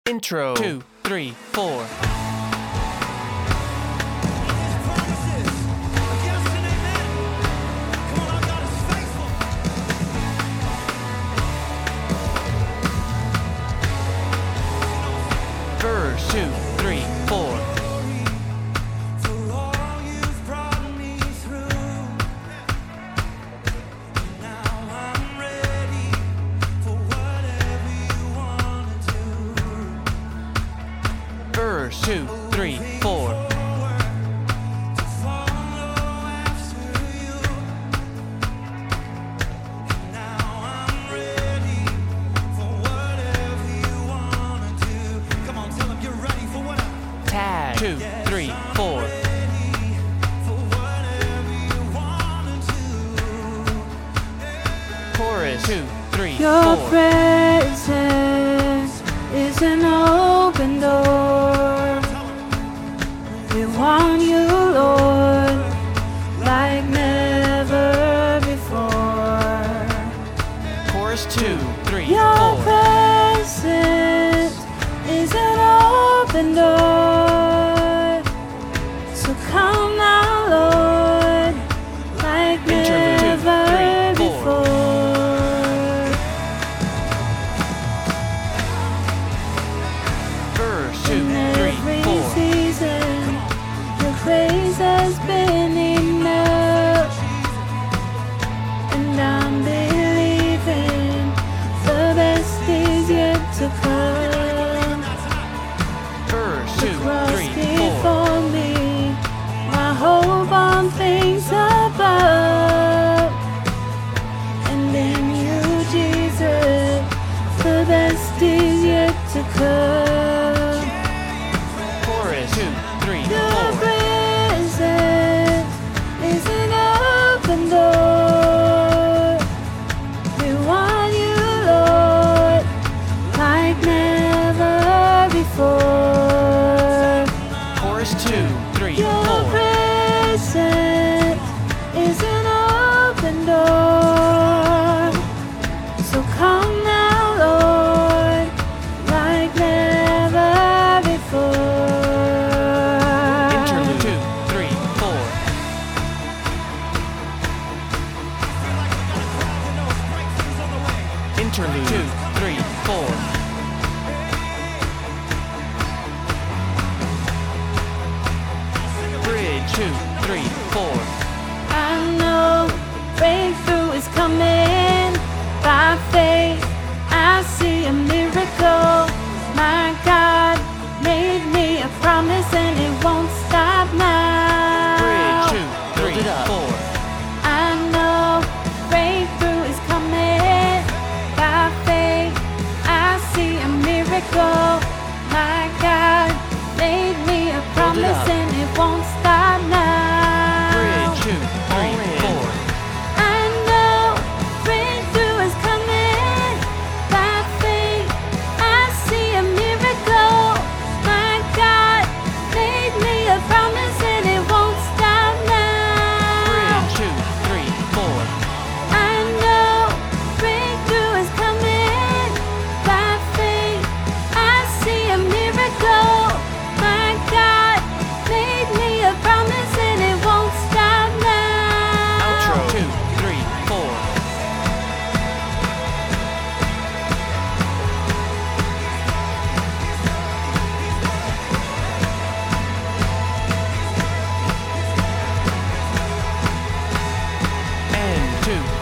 Intro 2, 3, 4. Verse 2, 3, 4. Verse 2, 3, 4. Tag 2, 3, 4. Chorus 2, 3, 4. Your presence is an open door. We want you, Lord, like never before. Chorus 2, 3, Your 4. presence is an open door. So come now, Lord, like Interlude 2, never 3, 4. before. Verse 2, In 3, every 4. season, your grace has been enough, and I'm believing the best is yet to come. Verse The 2, cross 3, 4. before me, my hope on things above, and in you, Jesus, the best is yet to come. Chorus 2, 3, Your 4. presence is an open door. We want you, Lord, like never before. Chorus 2, 3, Your 4. presence is an open door. So come now, Lord, like never before. Interlude 2, 3, 4. Interlude 2, 3, 4. Bridge 2, 3, 4. I know breakthrough is coming by faith. I see a miracle. My God made me a promise and it won't stop now. Bridge 2, 3, 4. I know breakthrough is coming by faith. I see a miracle. My God made me a promise and it won't stop now. Bridge 2, 3, 4. I know breakthrough is coming by faith. I see a miracle. My God made me a promise and it won't stop now. Bridge 2, 3, 4. I know breakthrough is coming by faith. I see a miracle. My God made me a promise and it won't stop now. Outro 2, 3, 4. And 2,